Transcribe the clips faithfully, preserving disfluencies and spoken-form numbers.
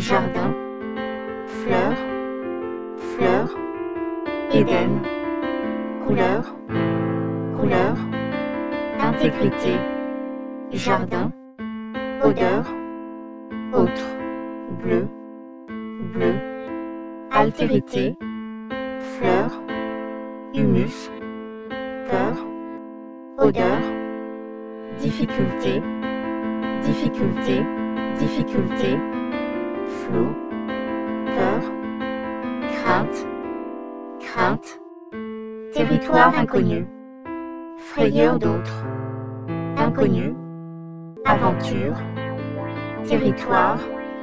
jardin, fleur, fleur, Éden, couleur, couleur, intégrité, jardin, odeur, autre, bleu, bleu, altérité, fleur, humus, peur, odeur, difficulté, difficulté, difficulté, flou, peur, crainte, crainte, territoire inconnu, frayeur d'autres, inconnu, aventure, territoire,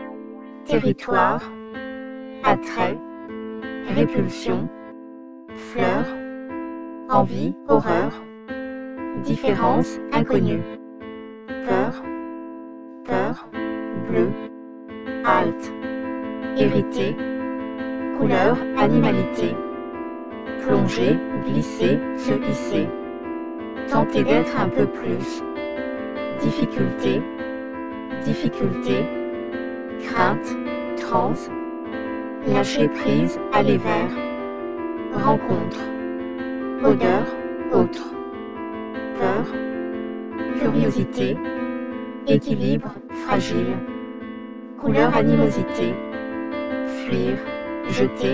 territoire, attrait, répulsion, fleur, envie, horreur, différence, inconnue, peur, peur, bleu, halte, hérité, couleur, animalité, plonger, glisser, se hisser, tenter d'être un peu plus, difficulté, difficulté, crainte, transe, lâcher prise, aller vers, rencontre, odeur, autre, peur, curiosité, équilibre, fragile, couleur, animosité, fuir, jeter,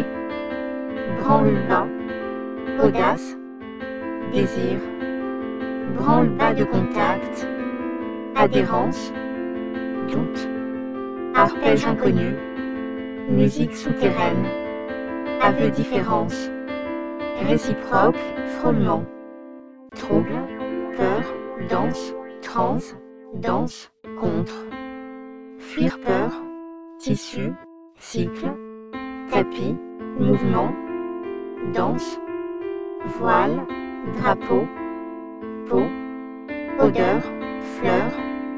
branle-bas, audace, désir, branle-bas de contact, adhérence, doute, arpège inconnu, musique souterraine, aveu différence, réciproque, frôlement, trouble, peur, danse, transe, danse, contre, fuir peur, tissu, cycle, tapis, mouvement, danse, voile, drapeau, peau, odeur, fleur,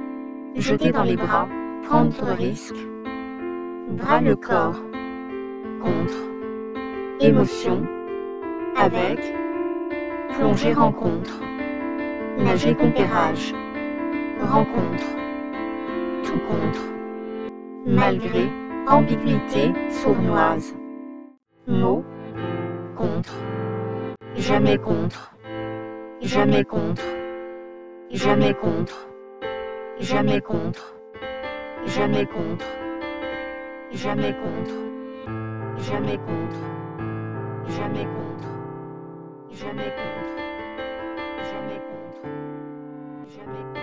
jeter dans les bras, prendre risque, bras le corps, contre, émotion, avec, plonger rencontre, nager compérage, rencontre, tout contre, malgré, ambiguïté, sournoise, mot, contre, jamais contre, jamais contre, jamais contre, jamais contre, jamais contre, jamais contre, jamais contre, jamais contre, jamais contre, jamais contre, jamais contre.